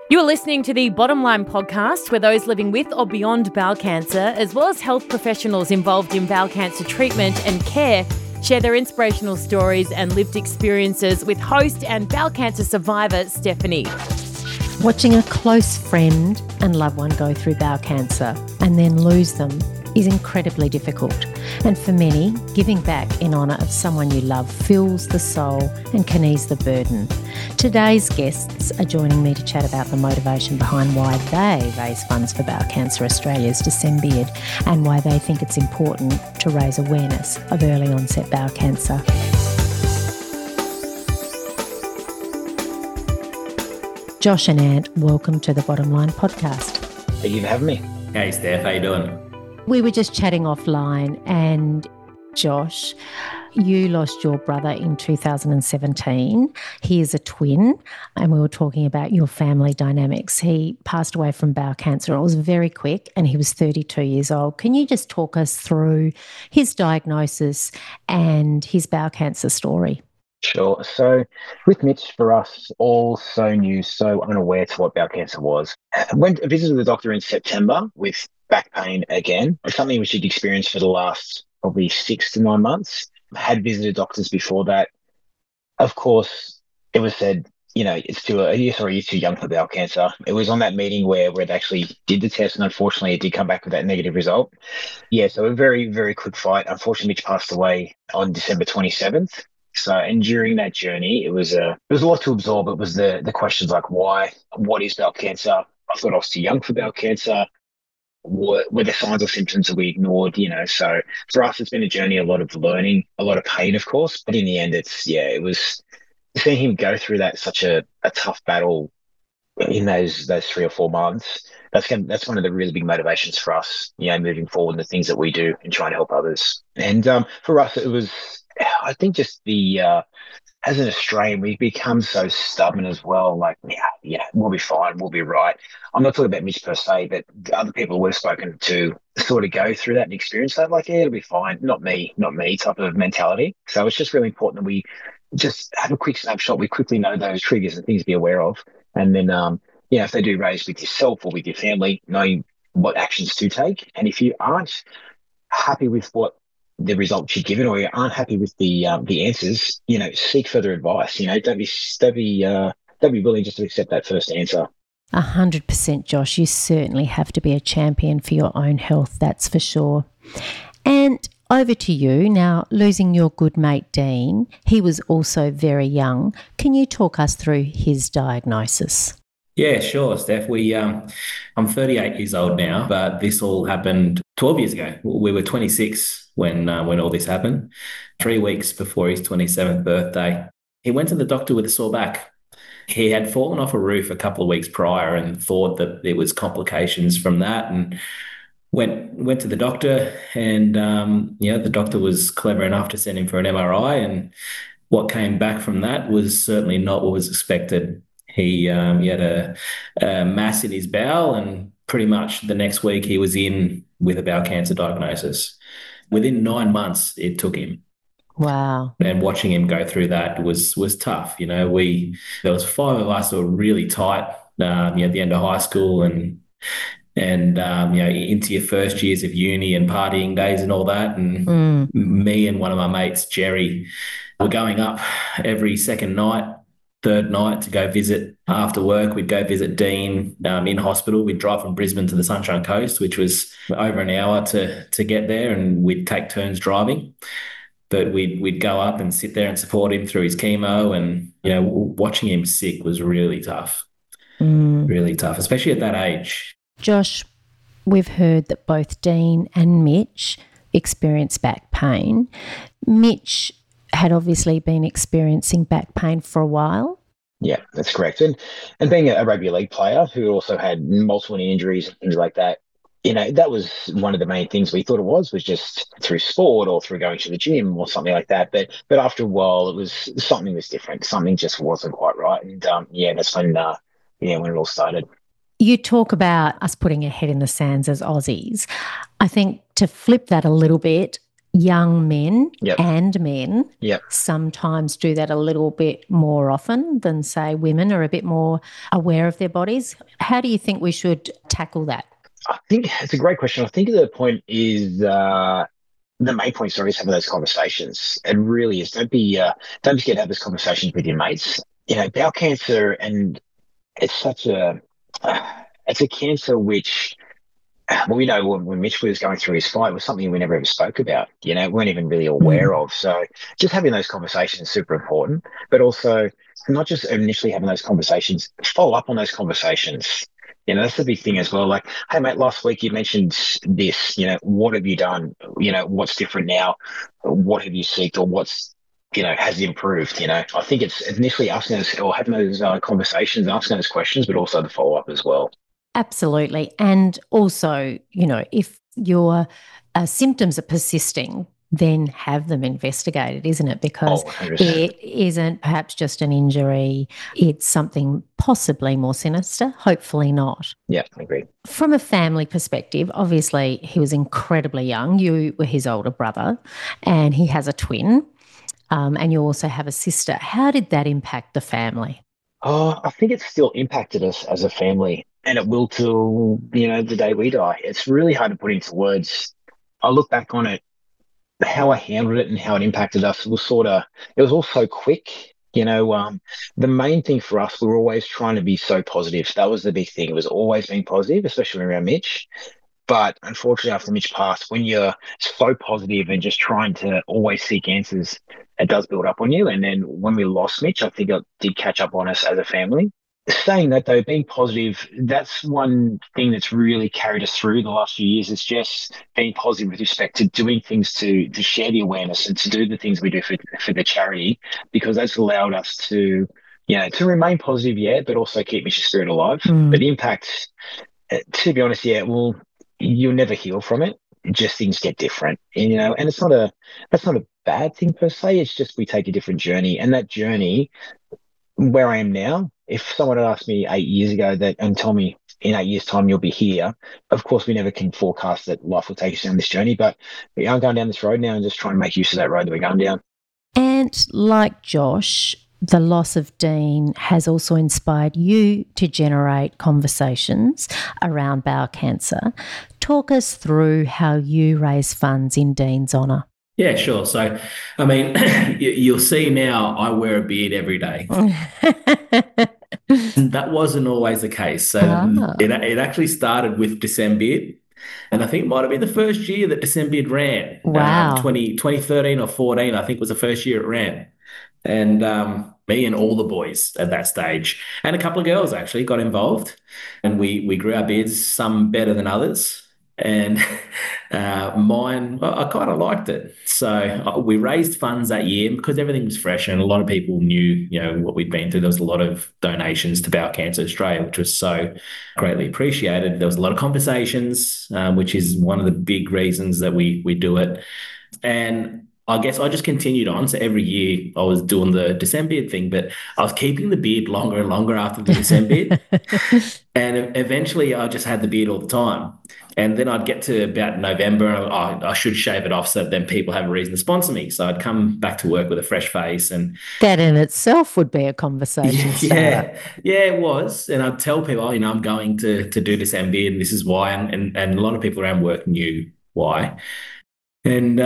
You're listening to the Bottom Line podcast, where those living with or beyond bowel cancer, as well as health professionals involved in bowel cancer treatment and care, share their inspirational stories and lived experiences with host and bowel cancer survivor Stephanie. Watching a close friend and loved one go through bowel cancer and then lose them is incredibly difficult. And for many, giving back in honour of someone you love fills the soul and can ease the burden. Today's guests are joining me to chat about the motivation behind why they raise funds for Bowel Cancer Australia's December and why they think it's important to raise awareness of early onset bowel cancer. Josh and Ant, welcome to the Bottom Line podcast. Thank you for having me. Hey Steph, how you doing? We were just chatting offline, and Josh, you lost your brother in 2017. He is a twin, and we were talking about your family dynamics. He passed away from bowel cancer. It was very quick, and he was 32 years old. Can you just talk us through his diagnosis and his bowel cancer story? Sure. So with Mitch, for us, all so new, so unaware to what bowel cancer was. I visited the doctor in September with back pain again, something which he'd experienced for the last probably 6 to 9 months. Had visited doctors before that. Of course, it was said, you're too young for bowel cancer. It was on that meeting where they actually did the test, and unfortunately it did come back with that negative result. Yeah, so a very, very quick fight. Unfortunately, Mitch passed away on December 27th. So, and during that journey, it was a lot to absorb. It was the questions like why, what is bowel cancer? I thought I was too young for bowel cancer. Were the signs or symptoms that we ignored, So for us, it's been a journey, a lot of learning, a lot of pain, of course. But in the end, it was seeing him go through that such a tough battle in those 3 or 4 months. That's one of the really big motivations for us, moving forward in the things that we do and trying to help others. And for us, it was, I think, just as an Australian, we've become so stubborn as well. Like, yeah, we'll be fine, we'll be right. I'm not talking about Mitch per se, but the other people we've spoken to sort of go through that and experience that. Like, yeah, it'll be fine. Not me type of mentality. So it's just really important that we just have a quick snapshot. We quickly know those triggers and things to be aware of. And then, if they do raise with yourself or with your family, knowing what actions to take. And if you aren't happy with what the results you're given, or you aren't happy with the answers, seek further advice. Don't be willing just to accept that first answer. 100%, Josh. You certainly have to be a champion for your own health, that's for sure. And over to you now. Losing your good mate Dean, he was also very young. Can you talk us through his diagnosis? Yeah, sure, Steph. I'm 38 years old now, but this all happened 12 years ago. We were 26 when all this happened, 3 weeks before his 27th birthday. He went to the doctor with a sore back. He had fallen off a roof a couple of weeks prior and thought that there was complications from that, and went to the doctor, and the doctor was clever enough to send him for an MRI, and what came back from that was certainly not what was expected. He had a mass in his bowel, and pretty much the next week he was in with a bowel cancer diagnosis. Within 9 months, it took him. Wow. And watching him go through that was tough. There was 5 of us who were really tight, at the end of high school and into your first years of uni and partying days and all that. And me and one of my mates, Jerry, were going up every second night, third night to go visit after work. We'd go visit Dean in hospital. We'd drive from Brisbane to the Sunshine Coast, which was over an hour to get there, and we'd take turns driving. But we'd go up and sit there and support him through his chemo, and watching him sick was really tough. Really tough, especially at that age. Josh, we've heard that both Dean and Mitch experienced back pain. Mitch had obviously been experiencing back pain for a while. Yeah, that's correct. And being a rugby league player who also had multiple knee injuries and things like that, that was one of the main things we thought it was just through sport or through going to the gym or something like that. But after a while, something was different. Something just wasn't quite right. And that's when it all started. You talk about us putting our head in the sands as Aussies. I think to flip that a little bit, young men Yep. and men Yep. sometimes do that a little bit more often than, say, women are a bit more aware of their bodies. How do you think we should tackle that? I think it's a great question. I think the point is the main point, sorry, is having those conversations. It really is. Don't be scared to have those conversations with your mates. Bowel cancer, and it's such a it's a cancer which, well, we know when Mitch was going through his fight, it was something we never ever spoke about. Weren't even really aware of. So just having those conversations is super important, but also not just initially having those conversations, follow up on those conversations. That's the big thing as well. Like, hey, mate, last week you mentioned this. What have you done? What's different now? What have you seeked, or what's has improved? I think it's initially asking us or having those conversations, asking those questions, but also the follow up as well. Absolutely. And also, if your symptoms are persisting, then have them investigated, isn't it? Because 100%. it isn't perhaps just an injury, it's something possibly more sinister, hopefully not. Yeah, I agree. From a family perspective, obviously he was incredibly young. You were his older brother and he has a twin, and you also have a sister. How did that impact the family? Oh, I think it's still impacted us as a family, and it will till, the day we die. It's really hard to put into words. I look back on it, how I handled it and how it impacted us was it was all so quick. The main thing for us, we were always trying to be so positive. That was the big thing. It was always being positive, especially around Mitch. But unfortunately, after Mitch passed, when you're so positive and just trying to always seek answers, it does build up on you. And then when we lost Mitch, I think it did catch up on us as a family. Saying that though, being positive, that's one thing that's really carried us through the last few years. Is just being positive with respect to doing things to share the awareness and to do the things we do for the charity, because that's allowed us to, to remain positive, yeah, but also keep Mitch's spirit alive. But the impact, to be honest, yeah, well, you'll never heal from it. Just things get different, and that's not a bad thing per se. It's just we take a different journey, and that journey, where I am now, if someone had asked me 8 years ago that and told me in 8 years' time you'll be here, of course we never can forecast that life will take us down this journey. But we are going down this road now and just trying to make use of that road that we're going down. And like Josh, the loss of Dean has also inspired you to generate conversations around bowel cancer. Talk us through how you raise funds in Dean's honour. Yeah, sure. So, I mean, you'll see now I wear a beard every day. That wasn't always the case. So it actually started with December. And I think it might have been the first year that December ran. Wow. 2013 or 14, I think was the first year it ran. And me and all the boys at that stage, and a couple of girls actually got involved. And we grew our beards, some better than others. And mine, I kind of liked it. So we raised funds that year because everything was fresh and a lot of people knew, what we'd been through. There was a lot of donations to Bowel Cancer Australia, which was so greatly appreciated. There was a lot of conversations, which is one of the big reasons that we do it. And I guess I just continued on. So every year I was doing the December thing, but I was keeping the beard longer and longer after the December. And eventually I just had the beard all the time. And then I'd get to about November and I should shave it off so that then people have a reason to sponsor me. So I'd come back to work with a fresh face. And that in itself would be a conversation starter. Yeah, it was. And I'd tell people, I'm going to do December and this is why. And a lot of people around work knew why. And,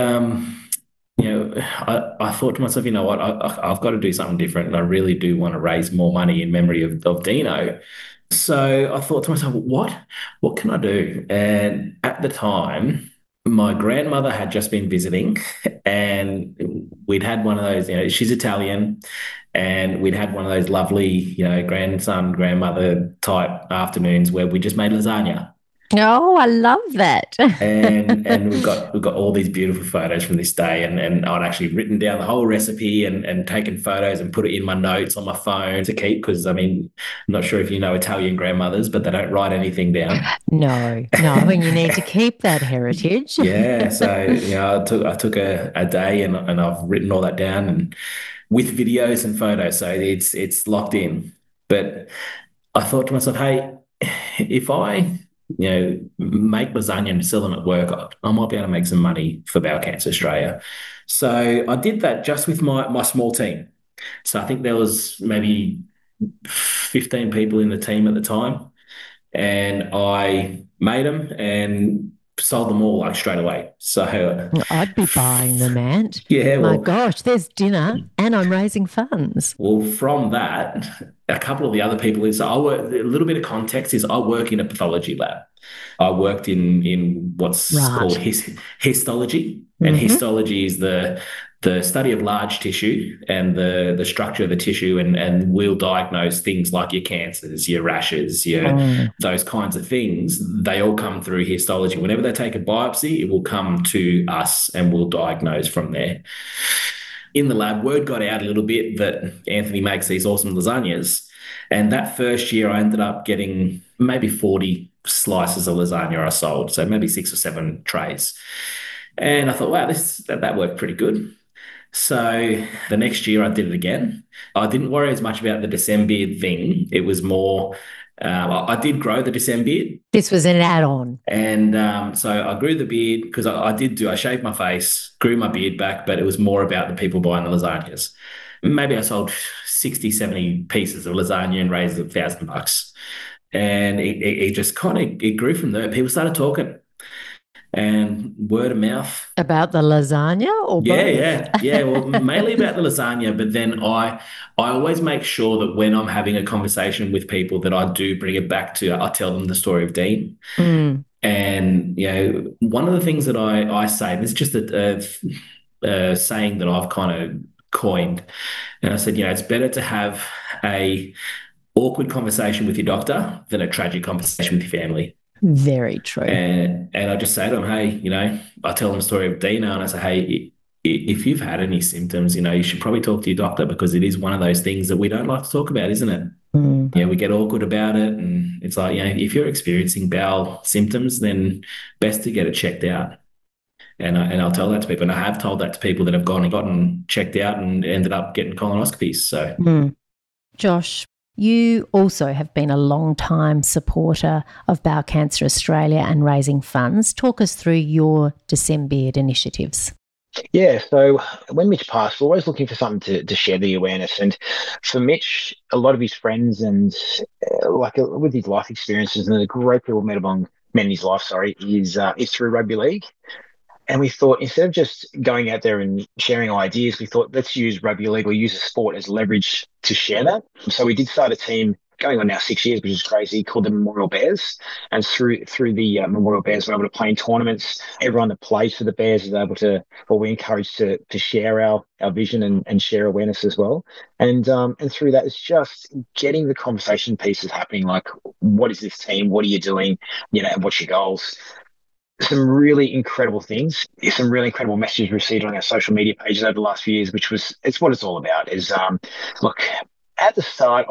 I thought to myself, what, I've got to do something different. And I really do want to raise more money in memory of Dino. So I thought to myself, what can I do? And at the time, my grandmother had just been visiting and we'd had one of those, she's Italian, and we'd had one of those lovely, grandson, grandmother type afternoons where we just made lasagna. Oh, I love that. and we've got all these beautiful photos from this day, and I'd actually written down the whole recipe and taken photos and put it in my notes on my phone to keep, because I'm not sure if you know Italian grandmothers, but they don't write anything down. No, and you need to keep that heritage. Yeah, so I took a day and I've written all that down and with videos and photos, so it's locked in. But I thought to myself, hey, if I make lasagna and sell them at work, I might be able to make some money for Bowel Cancer Australia. So I did that just with my small team. So I think there was maybe 15 people in the team at the time, and I made them and sold them all like straight away. So I'd be buying them, Ant. yeah, My well, gosh, there's dinner and I'm raising funds. from that, a couple of the other people is I work. A little bit of context is I work in a pathology lab. I worked in what's called Right. histology, and Mm-hmm. histology is the study of large tissue and the structure of the tissue, and we'll diagnose things like your cancers, your rashes, your Mm. those kinds of things. They all come through histology. Whenever they take a biopsy, it will come to us, and we'll diagnose from there. In the lab, word got out a little bit that Anthony makes these awesome lasagnas. And that first year, I ended up getting maybe 40 slices of lasagna I sold. So maybe 6 or 7 trays. And I thought, wow, that worked pretty good. So the next year I did it again. I didn't worry as much about the December thing. It was more, I did grow the December. This was an add-on. And so I grew the beard because I shaved my face, grew my beard back, but it was more about the people buying the lasagnas. Maybe I sold 60, 70 pieces of lasagna and raised $1,000. And it just kind of, it grew from there. People started talking and word of mouth. About the lasagna or Yeah, both? yeah. Well, mainly about the lasagna, but then I always make sure that when I'm having a conversation with people that I do bring it back to, I tell them the story of Dean. Mm. And one of the things that I say, this is just a saying that I've kind of coined, and I said, it's better to have a awkward conversation with your doctor than a tragic conversation with your family. Very true. And I just say to them, hey, I tell them the story of Dina, and I say, hey, if you've had any symptoms, you should probably talk to your doctor, because it is one of those things that we don't like to talk about, isn't it? Mm. Yeah, we get awkward about it, and it's like, if you're experiencing bowel symptoms, then best to get it checked out. And I'll tell that to people, and I have told that to people that have gone and gotten checked out and ended up getting colonoscopies. So, Josh, you also have been a long-time supporter of Bowel Cancer Australia and raising funds. Talk us through your Decembeard initiatives. Yeah, so when Mitch passed, we're always looking for something to share the awareness. And for Mitch, a lot of his friends and with his life experiences and the great people met in his life, is through rugby league. And we thought, instead of just going out there and sharing ideas, we thought, let's use rugby league or use a sport as leverage to share that. So we did start a team going on now 6 years, which is crazy, called the Memorial Bears. And through the Memorial Bears, we're able to play in tournaments. Everyone that plays for the Bears is able to, or we're encouraged to share our vision and share awareness as well. And through that, it's just getting the conversation pieces happening, like, what is this team? What are you doing? And what's your goals? Some really incredible things, some really incredible messages received on our social media pages over the last few years, it's what it's all about. Look, at the start,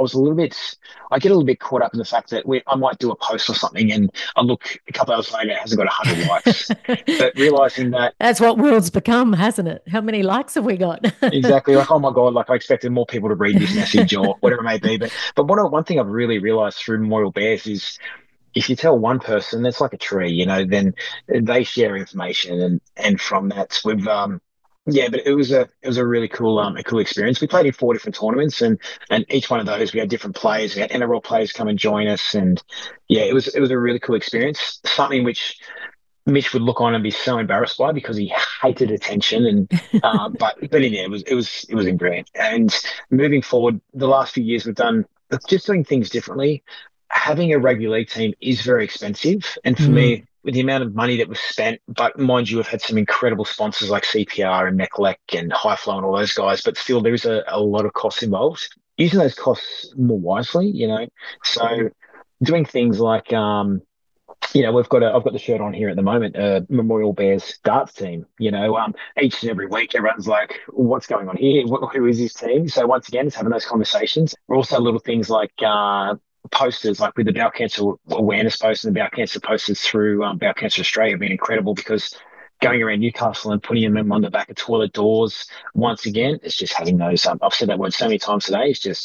I get a little bit caught up in the fact that I might do a post or something, and I look a couple hours later, it hasn't got 100 likes. But realizing that that's what world's become, hasn't it? How many likes have we got? Exactly. Like, oh my God, like I expected more people to read this message or whatever it may be. But one thing I've really realized through Memorial Bears is, if you tell one person, that's like a tree, then they share information, and from that but it was a really cool experience. We played in 4 different tournaments, and each one of those we had different players. We had NRL players come and join us, and it was a really cool experience. Something which Mitch would look on and be so embarrassed by, because he hated attention, and but in the end, it was brilliant. And moving forward, the last few years we've done just doing things differently. Having a rugby league team is very expensive. And for me, with the amount of money that was spent, but mind you, we've had some incredible sponsors like CPR and Mechlek and High Flow and all those guys, but still there is a lot of costs involved. Using those costs more wisely, so doing things like, I've got the shirt on here at the moment, Memorial Bears darts team. Each and every week, everyone's like, what's going on here? Who is this team? So once again, it's having those conversations. We're also little things like posters, like with the Bowel Cancer awareness posters and the Bowel Cancer posters through Bowel Cancer Australia have been incredible, because going around Newcastle and putting them on the back of toilet doors, once again, it's just having those, I've said that word so many times today,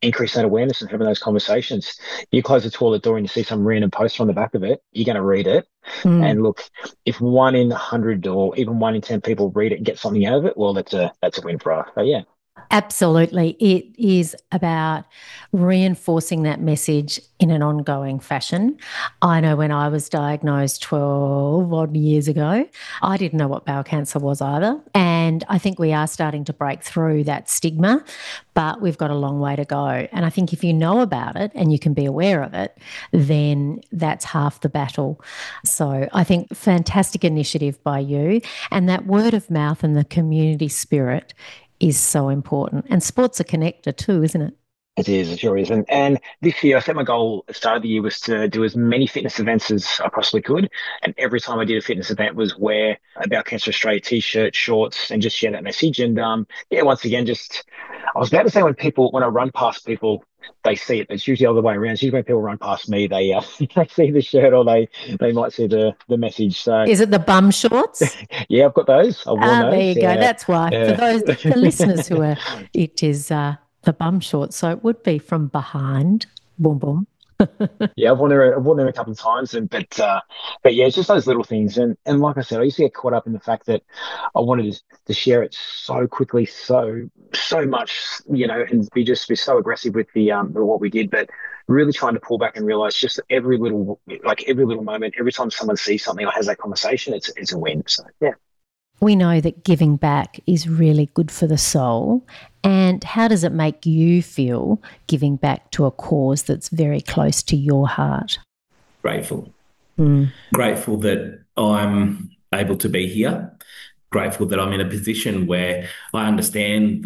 increase that awareness and having those conversations. You close the toilet door and you see some random poster on the back of it, you're going to read it. And look, if 1 in 100 or even 1 in 10 people read it and get something out of it, well, that's a win for us. But yeah. Absolutely. It is about reinforcing that message in an ongoing fashion. I know when I was diagnosed 12 odd years ago, I didn't know what bowel cancer was either. And I think we are starting to break through that stigma, but we've got a long way to go. And I think if you know about it and you can be aware of it, then that's half the battle. So I think fantastic initiative by you. And that word of mouth and the community spirit is so important. And sport's a connector too, isn't it? It is, it sure is. And this year, I set my goal at the start of the year was to do as many fitness events as I possibly could. And every time I did a fitness event was wear a Bowel Cancer Australia t-shirt, shorts, and just share that message. And once again, I was about to say when I run past people, they see it. It's usually the other way around. It's usually when people run past me, they they see the shirt or they might see the message. So is it the bum shorts? Yeah, I've got those. I've worn those. There you go. That's why. For the listeners it is the bum shorts. So it would be from behind. Boom, boom. Yeah, I've worn them a couple of times, but yeah, it's just those little things. And like I said, I used to get caught up in the fact that I wanted to share it so quickly, so much, and be so aggressive with the what we did, but really trying to pull back and realize just every little moment, every time someone sees something or has that conversation, it's a win. So yeah. We know that giving back is really good for the soul. And how does it make you feel giving back to a cause that's very close to your heart? Grateful. Grateful that I'm able to be here. Grateful that I'm in a position where I understand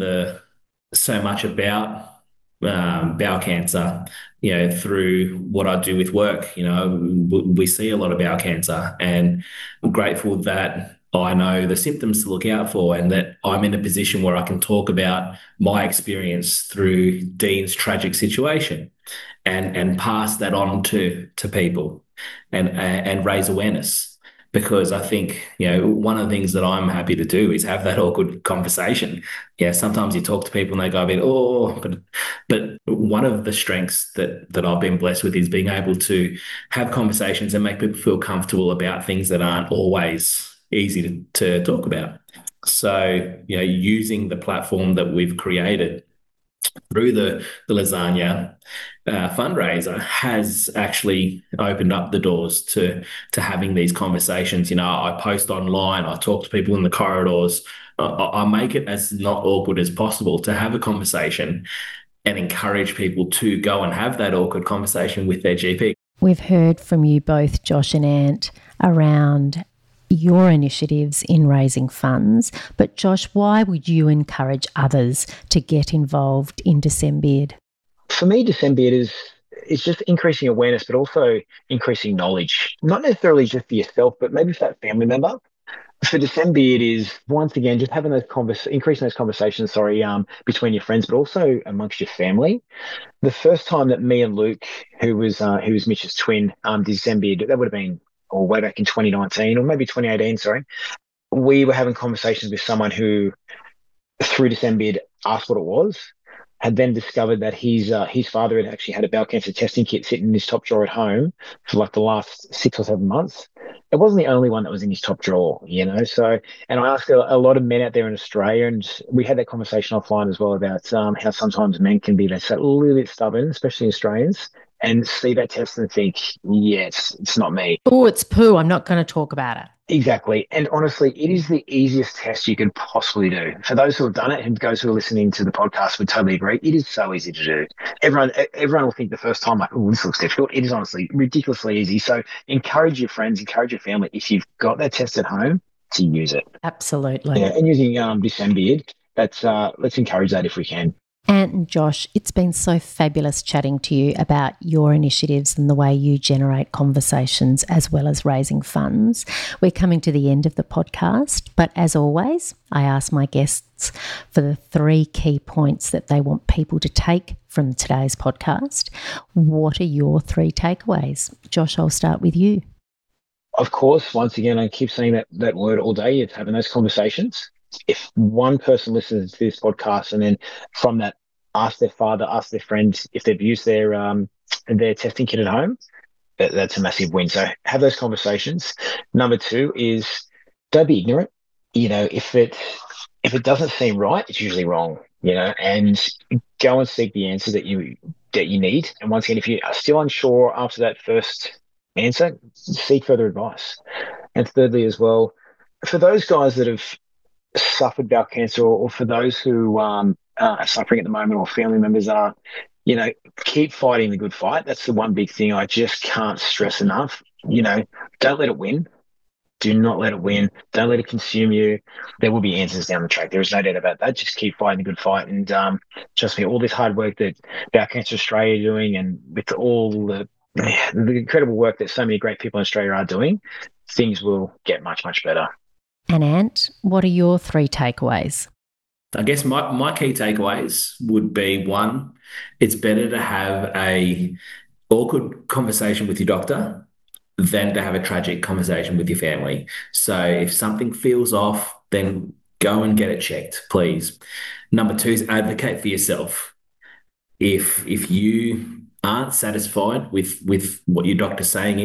so much about bowel cancer, through what I do with work. We see a lot of bowel cancer, and I'm grateful that I know the symptoms to look out for and that I'm in a position where I can talk about my experience through Dean's tragic situation and pass that on to people and raise awareness. Because I think, one of the things that I'm happy to do is have that awkward conversation. Yeah, sometimes you talk to people and they go a bit, but one of the strengths that I've been blessed with is being able to have conversations and make people feel comfortable about things that aren't always easy to talk about. So, using the platform that we've created through the Lasagna fundraiser has actually opened up the doors to having these conversations. I post online, I talk to people in the corridors, I make it as not awkward as possible to have a conversation and encourage people to go and have that awkward conversation with their GP. We've heard from you both, Josh and Ant, around your initiatives in raising funds. But Josh, why would you encourage others to get involved in Decembeard? For me, Decembeard is just increasing awareness, but also increasing knowledge. Not necessarily just for yourself, but maybe for that family member. For Decembeard is, once again, just having increasing those conversations, between your friends, but also amongst your family. The first time that me and Luke, who was Mitch's twin, did Decembeard, that would have been way back in 2019 or maybe 2018, we were having conversations with someone who, through Decembeard, asked what it was, had then discovered that his father had actually had a bowel cancer testing kit sitting in his top drawer at home for like the last 6 or 7 months. It wasn't the only one that was in his top drawer, So, and I asked a lot of men out there in Australia, and we had that conversation offline as well about how sometimes men can be a little bit stubborn, especially Australians, and see that test and think, yes, it's not me. Oh, it's poo. I'm not going to talk about it. Exactly. And honestly, it is the easiest test you can possibly do. For those who have done it and those who are listening to the podcast would totally agree. It is so easy to do. Everyone will think the first time, like, oh, this looks difficult. It is honestly ridiculously easy. So encourage your friends, encourage your family, if you've got that test at home, to use it. Absolutely. Yeah, and using Decembeard, let's encourage that if we can. Ant and Josh, it's been so fabulous chatting to you about your initiatives and the way you generate conversations as well as raising funds. We're coming to the end of the podcast, but as always, I ask my guests for the 3 key points that they want people to take from today's podcast. What are your 3 takeaways? Josh, I'll start with you. Of course, once again, I keep saying that word all day, it's having those conversations. If one person listens to this podcast and then from that ask their father, ask their friends if they've used their testing kit at home. That's a massive win. So have those conversations. Number 2 is don't be ignorant. If it doesn't seem right, it's usually wrong. And go and seek the answer that you need. And once again, if you are still unsure after that first answer, seek further advice. And thirdly, as well, for those guys that have suffered bowel cancer, or for those who are suffering at the moment, or family members are, keep fighting the good fight. That's the one big thing I just can't stress enough. Don't let it win. Do not let it win. Don't let it consume you. There will be answers down the track. There is no doubt about that. Just keep fighting the good fight. And trust me, all this hard work that Bowel Cancer Australia are doing, and with all the incredible work that so many great people in Australia are doing, things will get much, much better. And Ant, what are your 3 takeaways? I guess my key takeaways would be, 1, it's better to have a awkward conversation with your doctor than to have a tragic conversation with your family. So if something feels off, then go and get it checked, please. Number 2 is advocate for yourself. If you aren't satisfied with what your doctor's saying,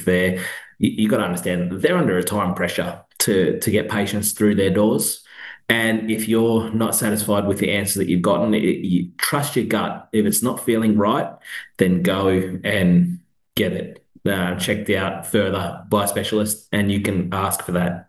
you got to understand that they're under a time pressure to get patients through their doors. And if you're not satisfied with the answer that you've gotten, you trust your gut. If it's not feeling right, then go and get it checked out further by a specialist, and you can ask for that.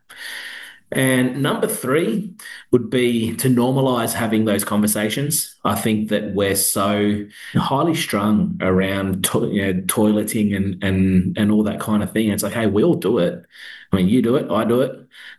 And number 3 would be to normalize having those conversations. I think that we're so highly strung around toileting and all that kind of thing. It's like, hey, we all do it. I mean, you do it, I do it,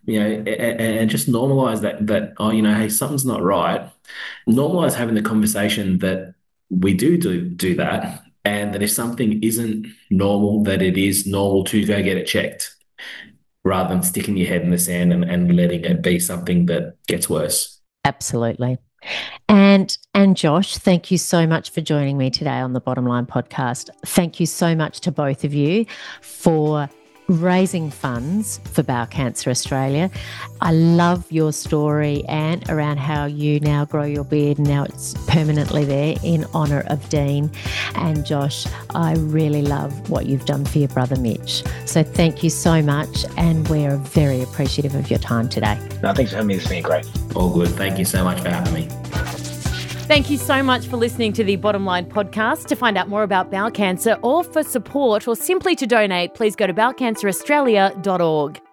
and just normalize that hey, something's not right. Normalize having the conversation that we do that. And that if something isn't normal, that it is normal to go get it checked, rather than sticking your head in the sand and letting it be something that gets worse. Absolutely. And Josh, thank you so much for joining me today on the Bottom Line podcast. Thank you so much to both of you for raising funds for Bowel Cancer Australia. I love your story, Ant, around how you now grow your beard and now it's permanently there in honour of Dean. And Josh, I really love what you've done for your brother Mitch. So thank you so much, and we're very appreciative of your time today. No, thanks for having me. It's been great. All good. Thank you so much for having me. Thank you so much for listening to the Bottom Line podcast. To find out more about bowel cancer, or for support, or simply to donate, please go to bowelcanceraustralia.org.